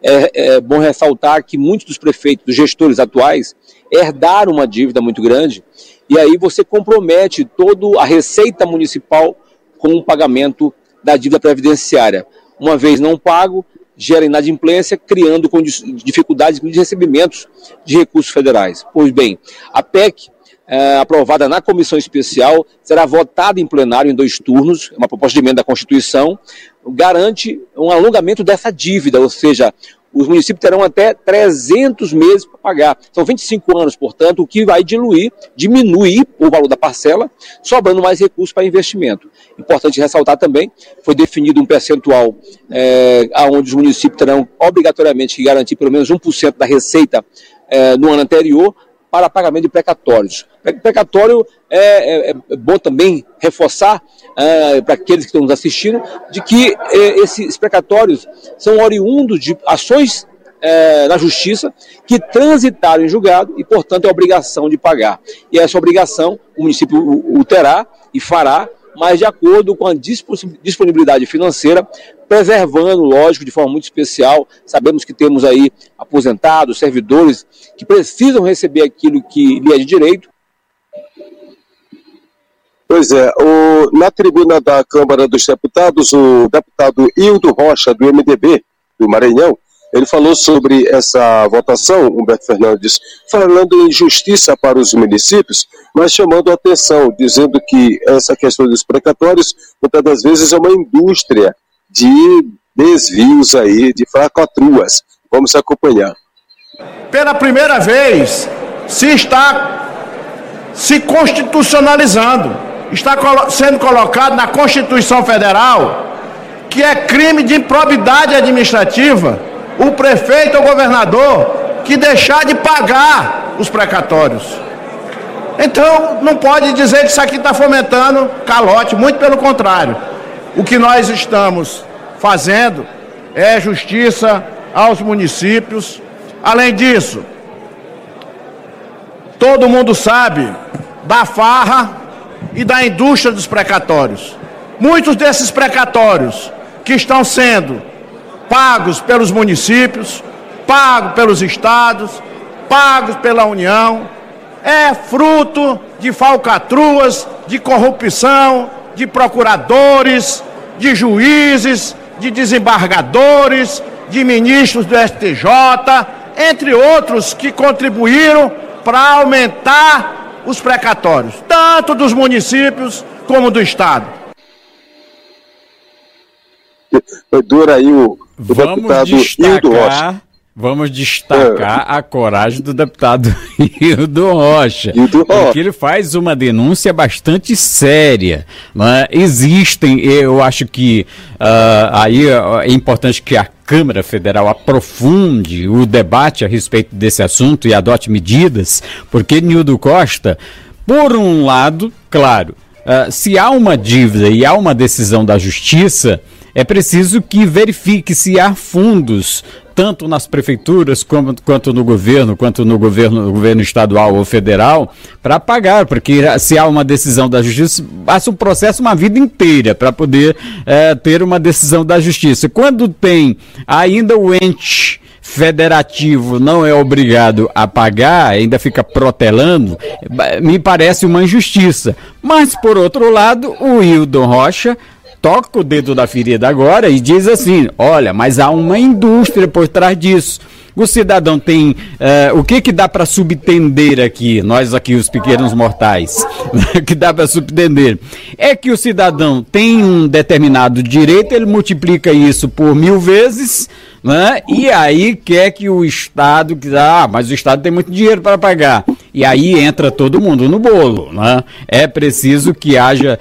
É bom ressaltar que muitos dos prefeitos, dos gestores atuais, herdaram uma dívida muito grande, e aí você compromete toda a receita municipal com o pagamento da dívida previdenciária. Uma vez não pago, gera inadimplência, criando dificuldades de recebimentos de recursos federais. Pois bem, a PEC, aprovada na comissão especial, será votada em plenário em 2 turnos, uma proposta de emenda à Constituição, garante um alongamento dessa dívida, ou seja, os municípios terão até 300 meses para pagar. São 25 anos, portanto, o que vai diminuir o valor da parcela, sobrando mais recursos para investimento. Importante ressaltar também, foi definido um percentual onde os municípios terão obrigatoriamente que garantir pelo menos 1% da receita no ano anterior para pagamento de precatórios. Precatório é bom também reforçar para aqueles que estão nos assistindo, de que esses precatórios são oriundos de ações na justiça que transitaram em julgado e, portanto, é obrigação de pagar. E essa obrigação o município o terá e fará, mas de acordo com a disponibilidade financeira, preservando, lógico, de forma muito especial. Sabemos que temos aí aposentados, servidores que precisam receber aquilo que lhe é de direito. Pois é, na tribuna da Câmara dos Deputados, o deputado Hildo Rocha, do MDB do Maranhão, ele falou sobre essa votação, Humberto Fernandes, falando em justiça para os municípios, mas chamando a atenção, dizendo que essa questão dos precatórios, muitas das vezes, é uma indústria de desvios aí, de falcatruas. Vamos acompanhar. Pela primeira vez, se está se constitucionalizando, está sendo colocado na Constituição Federal que é crime de improbidade administrativa o prefeito ou governador que deixar de pagar os precatórios. Então, não pode dizer que isso aqui está fomentando calote, muito pelo contrário. O que nós estamos fazendo é justiça aos municípios. Além disso, todo mundo sabe da farra e da indústria dos precatórios. Muitos desses precatórios que estão sendo pagos pelos municípios, pagos pelos estados, pagos pela União, é fruto de falcatruas, de corrupção, de procuradores, de juízes, de desembargadores, de ministros do STJ, entre outros que contribuíram para aumentar os precatórios, tanto dos municípios como do estado. Dura aí o deputado Hildo Rocha. Vamos destacar a coragem do deputado Hildo Rocha, porque ele faz uma denúncia bastante séria. Né? Existem, eu acho que aí é importante que a Câmara Federal aprofunde o debate a respeito desse assunto e adote medidas, porque Nildo Costa, por um lado, claro, se há uma dívida e há uma decisão da Justiça, é preciso que verifique se há fundos, tanto nas prefeituras quanto no governo estadual ou federal, para pagar, porque se há uma decisão da Justiça, passa um processo uma vida inteira para poder ter uma decisão da Justiça. Quando tem ainda o ente federativo não é obrigado a pagar, ainda fica protelando, me parece uma injustiça. Mas, por outro lado, o Hildo Rocha toca o dedo da ferida agora e diz assim, olha, mas há uma indústria por trás disso. O cidadão tem, o que dá para subtender aqui, nós aqui os pequenos mortais, que dá para subtender, é que o cidadão tem um determinado direito, ele multiplica isso por 1000 vezes, né? E aí quer que o Estado, mas o Estado tem muito dinheiro para pagar. E aí entra todo mundo no bolo, né? É preciso que haja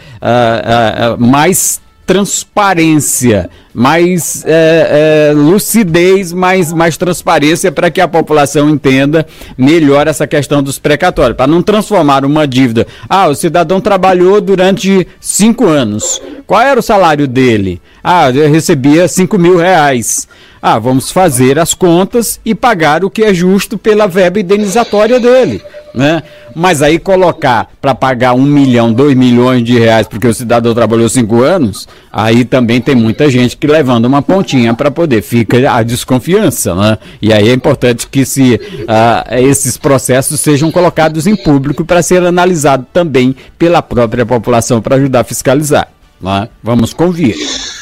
mais transparência, mais lucidez, mais transparência para que a população entenda melhor essa questão dos precatórios, para não transformar uma dívida. O cidadão trabalhou durante 5 anos. Qual era o salário dele? Eu recebia 5 mil reais. Vamos fazer as contas e pagar o que é justo pela verba indenizatória dele, né? Mas aí colocar para pagar 1 milhão, 2 milhões de reais porque o cidadão trabalhou 5 anos, aí também tem muita gente que levando uma pontinha para poder, fica a desconfiança, né? E aí é importante que esses processos sejam colocados em público para ser analisado também pela própria população para ajudar a fiscalizar, né? Vamos convir.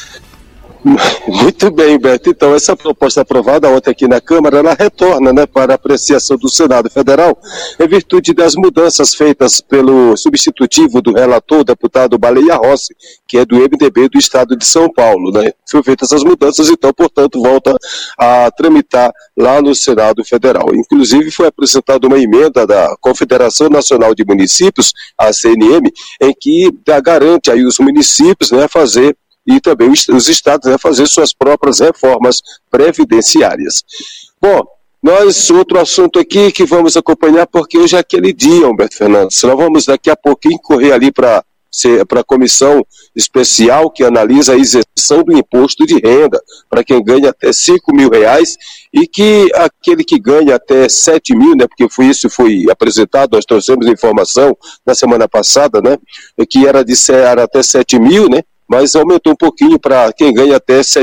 Muito bem, Beto. Então, essa proposta aprovada ontem aqui na Câmara, ela retorna, né, para apreciação do Senado Federal, em virtude das mudanças feitas pelo substitutivo do relator, o deputado Baleia Rossi, que é do MDB do Estado de São Paulo, né? Foram feitas essas mudanças, então, portanto, volta a tramitar lá no Senado Federal. Inclusive, foi apresentada uma emenda da Confederação Nacional de Municípios, a CNM, em que garante aí os municípios, né, fazer e também os estados, né, fazer suas próprias reformas previdenciárias. Bom, outro assunto aqui que vamos acompanhar, porque hoje é aquele dia, Humberto Fernandes, nós vamos daqui a pouquinho correr ali para a comissão especial que analisa a isenção do imposto de renda para quem ganha até 5 mil reais e que aquele que ganha até 7 mil, né, porque isso foi apresentado, nós trouxemos informação na semana passada, né, que era até 7 mil, né, mas aumentou um pouquinho para quem ganha até R$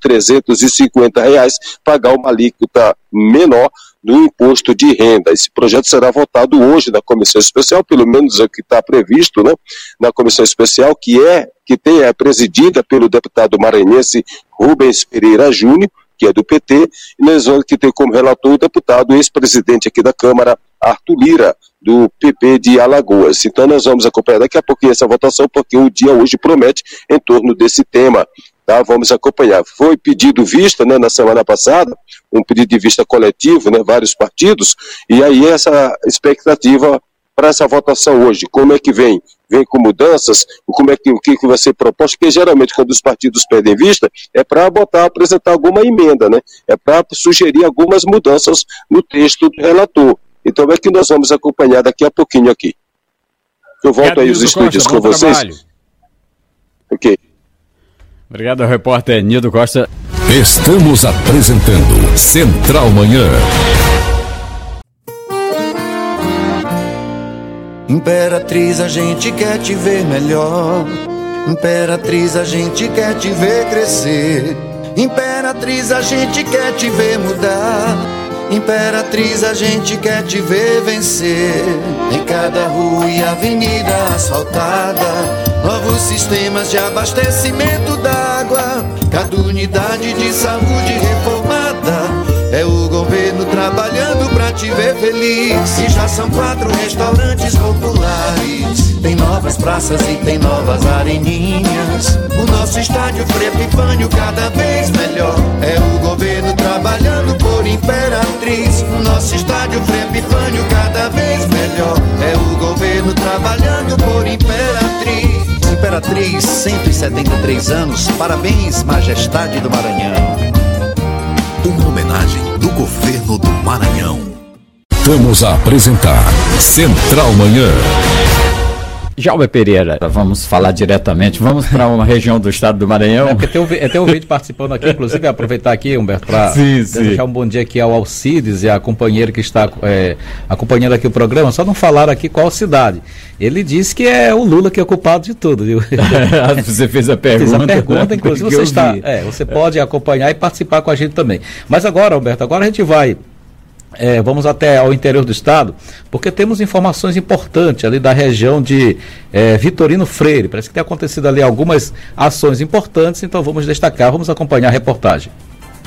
7.350 pagar uma alíquota menor no imposto de renda. Esse projeto será votado hoje na comissão especial, pelo menos é o que está previsto, né, na comissão especial, que é presidida pelo deputado maranhense Rubens Pereira Júnior, que é do PT, e nós vamos ter como relator o deputado ex-presidente aqui da Câmara, Arthur Lira, do PP de Alagoas. Então nós vamos acompanhar daqui a pouquinho essa votação, porque o dia hoje promete em torno desse tema, tá? Vamos acompanhar. Foi pedido vista, né, na semana passada, um pedido de vista coletivo, né, vários partidos, e aí essa expectativa para essa votação hoje, como é que vem com mudanças, o que vai ser proposto, porque geralmente quando os partidos pedem vista, é para apresentar alguma emenda, né, é para sugerir algumas mudanças no texto do relator. Então é que nós vamos acompanhar daqui a pouquinho aqui. Eu volto aí aos estúdios com vocês. Trabalho. Ok. Obrigado ao repórter Nildo Costa. Estamos apresentando Central Manhã. Imperatriz, a gente quer te ver melhor. Imperatriz, a gente quer te ver crescer. Imperatriz, a gente quer te ver mudar. Imperatriz, a gente quer te ver vencer. Em cada rua e avenida asfaltada, novos sistemas de abastecimento d'água, cada unidade de saúde reformada. É o governo trabalhando pra te ver feliz. E já são 4 restaurantes populares, tem novas praças e tem novas areninhas. O nosso estádio Frei Epifânio cada vez melhor. É o governo trabalhando por Imperatriz. O nosso estádio Frei Epifânio cada vez melhor. É o governo trabalhando por Imperatriz. Imperatriz, 173 anos, parabéns, majestade do Maranhão. Uma homenagem do governo do Maranhão. Vamos apresentar Central Manhã. Jalber Pereira, vamos falar diretamente, vamos para uma região do estado do Maranhão. Porque tem um vídeo participando aqui, inclusive aproveitar aqui, Humberto, para desejar um bom dia aqui ao Alcides e à companheira que está acompanhando aqui o programa, só não falaram aqui qual cidade. Ele disse que é o Lula que é o culpado de tudo, viu? Você fez a pergunta. Fiz a pergunta, inclusive você pode acompanhar e participar com a gente também. Mas agora, Humberto, a gente vai... vamos até ao interior do estado, porque temos informações importantes ali da região de Vitorino Freire. Parece que tem acontecido ali algumas ações importantes, então vamos destacar, vamos acompanhar a reportagem.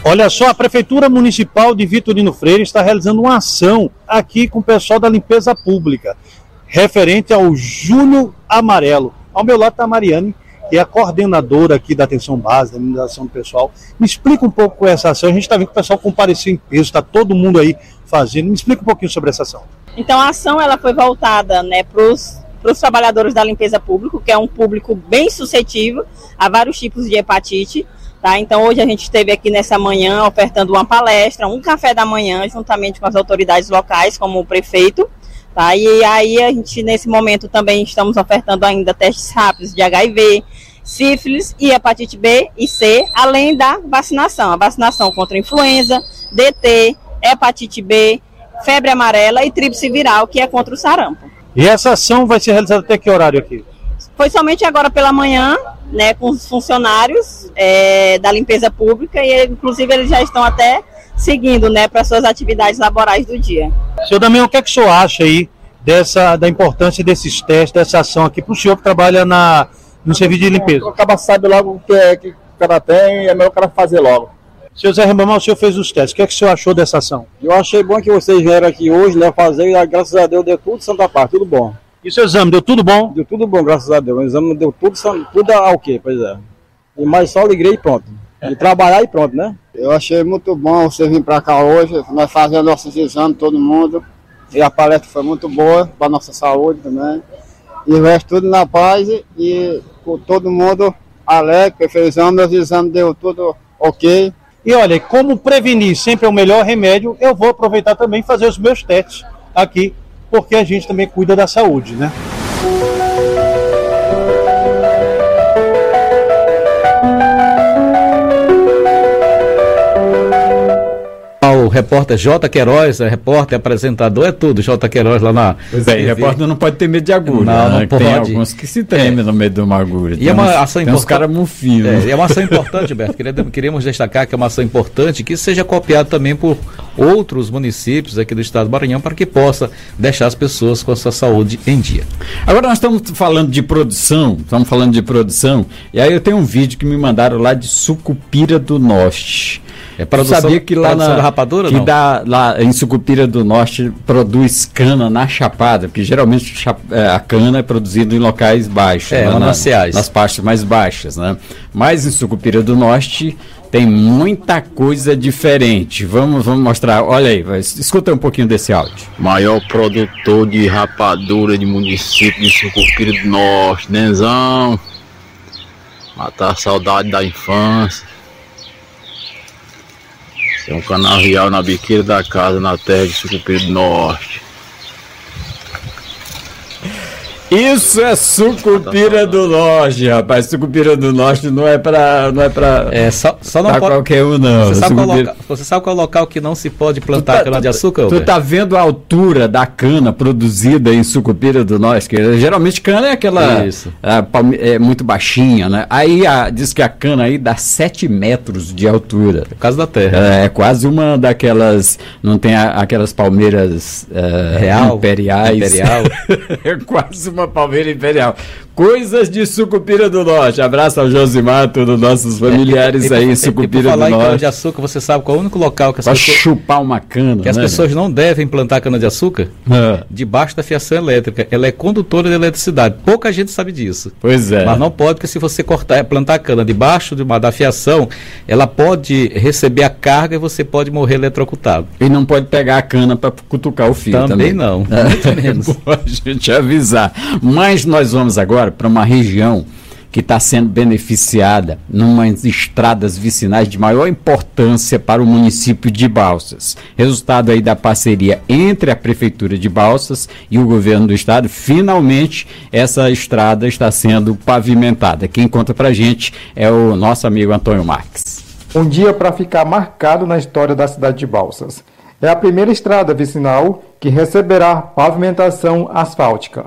Olha só, a Prefeitura Municipal de Vitorino Freire está realizando uma ação aqui com o pessoal da limpeza pública, referente ao Julho Amarelo. Ao meu lado está a Mariane, que é a coordenadora aqui da atenção básica, da imunização do pessoal. Me explica um pouco com essa ação. A gente está vendo que o pessoal compareceu em peso, está todo mundo aí fazendo. Me explica um pouquinho sobre essa ação. Então a ação ela foi voltada, né, para os trabalhadores da limpeza pública, que é um público bem suscetível a vários tipos de hepatite. Tá? Então hoje a gente esteve aqui nessa manhã ofertando uma palestra, um café da manhã, juntamente com as autoridades locais, como o prefeito. Tá? E aí a gente nesse momento também estamos ofertando ainda testes rápidos de HIV, sífilis e hepatite B e C, além da vacinação. A vacinação contra influenza, DT, hepatite B, febre amarela e tríplice viral, que é contra o sarampo. E essa ação vai ser realizada até que horário aqui? Foi somente agora pela manhã, né, com os funcionários da limpeza pública e inclusive eles já estão até seguindo, né, para suas atividades laborais do dia. Senhor Damião, o que é que o senhor acha aí da importância desses testes, dessa ação aqui para o senhor que trabalha no serviço de limpeza? O cara sabe logo o que o cara tem e é melhor o cara fazer logo. Senhor Zé Ribamar, o senhor fez os testes, o que é que o senhor achou dessa ação? Eu achei bom que vocês vieram aqui hoje, né, fazer, e graças a Deus deu tudo Santa Paz, tudo bom. E o seu exame, deu tudo bom? Deu tudo bom, graças a Deus. O exame deu tudo ao quê? Pois é. E mais só liguei e pronto. E trabalhar e pronto, né? Eu achei muito bom você vir para cá hoje, nós fazendo nossos exames, todo mundo. E a palestra foi muito boa para nossa saúde também. E o resto tudo na paz e com todo mundo alegre, que fez exame, os exames deu tudo ok. E olha, como prevenir sempre é o melhor remédio, eu vou aproveitar também e fazer os meus testes aqui, porque a gente também cuida da saúde, né? O repórter J. Queiroz, repórter, apresentador, é tudo. J. Queiroz lá na... Pois é, repórter não pode ter medo de agulha. Não pode. Tem alguns que se tremem no meio de uma agulha. E é uma ação importante. Os caras mufinos. É uma ação importante, Gilberto. Queremos destacar que é uma ação importante que seja copiada também por outros municípios aqui do estado do Maranhão para que possa deixar as pessoas com a sua saúde em dia. Agora nós estamos falando de produção, e aí eu tenho um vídeo que me mandaram lá de Sucupira do Norte. Sabia que lá da rapadura, que lá em Sucupira do Norte produz cana na Chapada, porque geralmente a cana é produzida em locais baixos, nas partes mais baixas, né? Mas em Sucupira do Norte tem muita coisa diferente. Vamos mostrar, olha aí, escuta um pouquinho desse áudio. Maior produtor de rapadura de município de Sucupira do Norte, Nenzão. Matar a saudade da infância. Tem um canavial na biqueira da casa, na terra de Sucupira do Norte. Isso é Sucupira do Norte, rapaz. Sucupira do Norte não é pra só não pode qualquer um, não. Você sabe qual é o local que não se pode plantar cana-de-açúcar? Tu tá vendo a altura da cana produzida em Sucupira do Norte? Que geralmente cana é aquela é muito baixinha, né? Aí diz que a cana aí dá 7 metros de altura. É quase da terra. É quase uma daquelas, não tem aquelas palmeiras imperiais. É quase uma palmeira imperial. Coisas de Sucupira do Norte. Abraço ao Josimar, todos os nossos familiares aí em Sucupira do Norte. Falar em cana-de-açúcar, você sabe qual é o único local que as pessoas... chupar uma cana, que as pessoas não devem plantar cana-de-açúcar? Debaixo da fiação elétrica. Ela é condutora de eletricidade. Pouca gente sabe disso. Pois é. Mas não pode, porque se você plantar a cana debaixo da fiação, ela pode receber a carga e você pode morrer eletrocutado. E não pode pegar a cana para cutucar o fio também. Também não. Muito menos. A gente avisar. Mas nós vamos agora para uma região que está sendo beneficiada numas estradas vicinais de maior importância para o município de Balsas. Resultado aí da parceria entre a Prefeitura de Balsas e o governo do estado, finalmente essa estrada está sendo pavimentada. Quem conta pra gente é o nosso amigo Antônio Marques. Um dia para ficar marcado na história da cidade de Balsas. É a primeira estrada vicinal que receberá pavimentação asfáltica.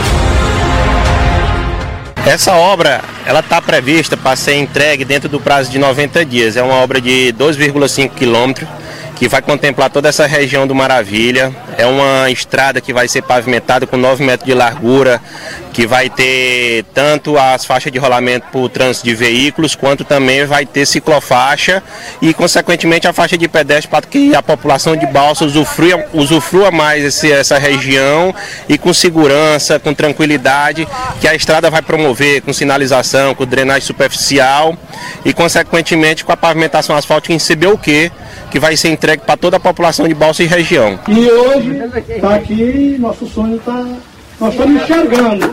Essa obra, ela está prevista para ser entregue dentro do prazo de 90 dias. É uma obra de 2,5 quilômetros, que vai contemplar toda essa região do Maravilha. É uma estrada que vai ser pavimentada com 9 metros de largura, que vai ter tanto as faixas de rolamento para o trânsito de veículos, quanto também vai ter ciclofaixa e, consequentemente, a faixa de pedestre para que a população de Balsas usufrua mais essa região e com segurança, com tranquilidade, que a estrada vai promover com sinalização, com drenagem superficial e, consequentemente, com a pavimentação asfáltica em CBUQ, que vai ser entregue para toda a população de Balsas e região. E hoje está aqui, nosso sonho está... Nós estamos enxergando.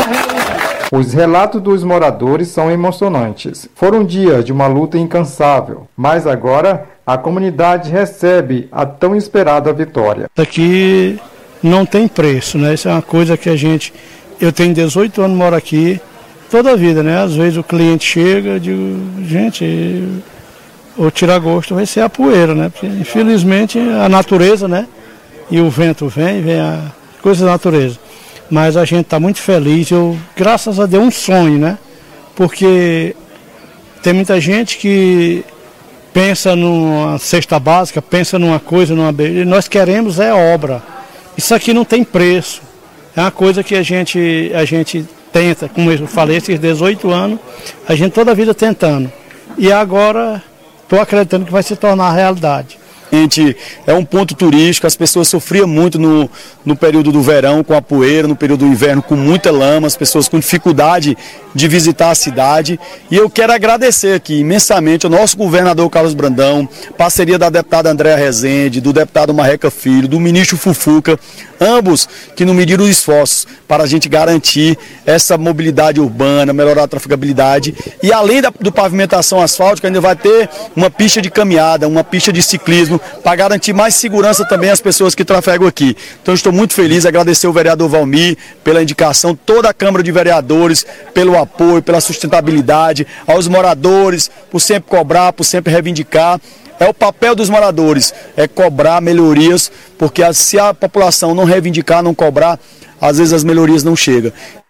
Os relatos dos moradores são emocionantes. Foram dias de uma luta incansável, mas agora a comunidade recebe a tão esperada vitória. Aqui não tem preço, né? Isso é uma coisa que eu tenho 18 anos, moro aqui, toda a vida, né? Às vezes o cliente chega e digo, gente, o tira-gosto vai ser a poeira, né? Porque infelizmente a natureza, né? E o vento vem a coisa da natureza. Mas a gente está muito feliz, graças a Deus, um sonho, né? Porque tem muita gente que pensa numa cesta básica, pensa numa coisa, nós queremos obra. Isso aqui não tem preço. É uma coisa que a gente tenta, como eu falei, esses 18 anos, a gente toda a vida tentando. E agora estou acreditando que vai se tornar realidade. É um ponto turístico, as pessoas sofriam muito no período do verão com a poeira, no período do inverno com muita lama, as pessoas com dificuldade de visitar a cidade. E eu quero agradecer aqui imensamente ao nosso governador Carlos Brandão, parceria da deputada Andréa Rezende, do deputado Marreca Filho, do ministro Fufuca, ambos que não mediram esforços para a gente garantir essa mobilidade urbana, melhorar a trafegabilidade. E além do pavimentação asfáltica, ainda vai ter uma pista de caminhada, uma pista de ciclismo, para garantir mais segurança também às pessoas que trafegam aqui. Então estou muito feliz, agradecer o vereador Valmir pela indicação, toda a Câmara de Vereadores pelo apoio, pela sustentabilidade, aos moradores por sempre cobrar, por sempre reivindicar. É o papel dos moradores, é cobrar melhorias, porque se a população não reivindicar, não cobrar, às vezes as melhorias não chegam.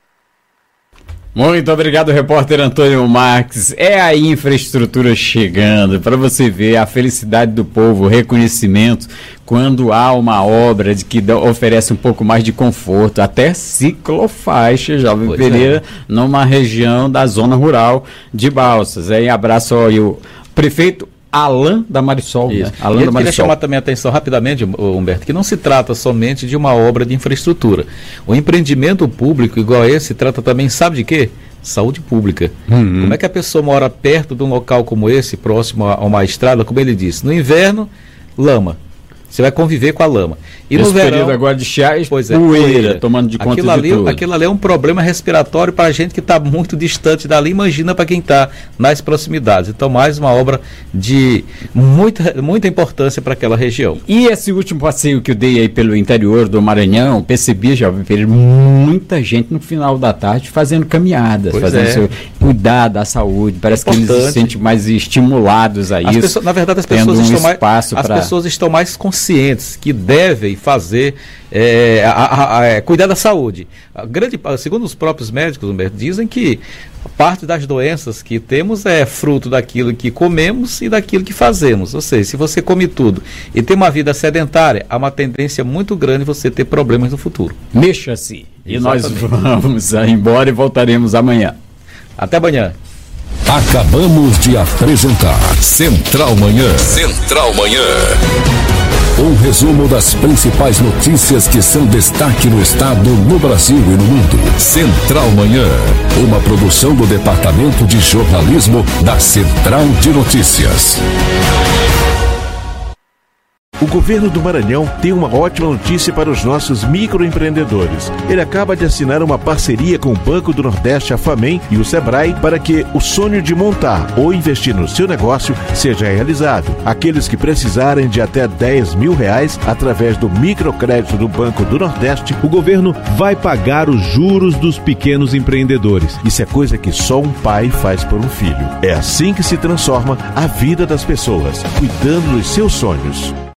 Muito obrigado, repórter Antônio Marques. É a infraestrutura chegando, para você ver a felicidade do povo, o reconhecimento, quando há uma obra que oferece um pouco mais de conforto, até ciclofaixa, Jovem Pereira, numa região da zona rural de Balsas. Aí abraço aí o prefeito Alain da Marisol. Né? Alain e eu queria chamar também a atenção rapidamente, Humberto, que não se trata somente de uma obra de infraestrutura. O empreendimento público igual esse trata também, sabe de quê? Saúde pública. Como é que a pessoa mora perto de um local como esse, próximo a uma estrada, como ele disse, no inverno, lama. Você vai conviver com a lama. E esse no verão, período agora de chás, poeira, tomando de conta de tudo. Aquilo ali é um problema respiratório para a gente que está muito distante dali. Imagina para quem está nas proximidades. Então, mais uma obra de muita importância para aquela região. E esse último passeio que eu dei aí pelo interior do Maranhão, percebi, Jovem Pereira, muita gente no final da tarde fazendo caminhadas, cuidar da saúde. Parece que eles se sentem mais estimulados a isso. Na verdade, as pessoas estão mais conscientes que devem fazer, cuidar da saúde. Segundo os próprios médicos, Humberto, dizem que parte das doenças que temos é fruto daquilo que comemos e daquilo que fazemos. Ou seja, se você come tudo e tem uma vida sedentária, há uma tendência muito grande você ter problemas no futuro. Mexa-se. E nós vamos embora e voltaremos amanhã. Até amanhã. Acabamos de apresentar Central Manhã. Central Manhã. Um resumo das principais notícias que são destaque no estado, no Brasil e no mundo. Central Manhã, uma produção do Departamento de Jornalismo da Central de Notícias. O governo do Maranhão tem uma ótima notícia para os nossos microempreendedores. Ele acaba de assinar uma parceria com o Banco do Nordeste, a FAMEM e o Sebrae para que o sonho de montar ou investir no seu negócio seja realizado. Aqueles que precisarem de até R$10 mil através do microcrédito do Banco do Nordeste, o governo vai pagar os juros dos pequenos empreendedores. Isso é coisa que só um pai faz por um filho. É assim que se transforma a vida das pessoas, cuidando dos seus sonhos.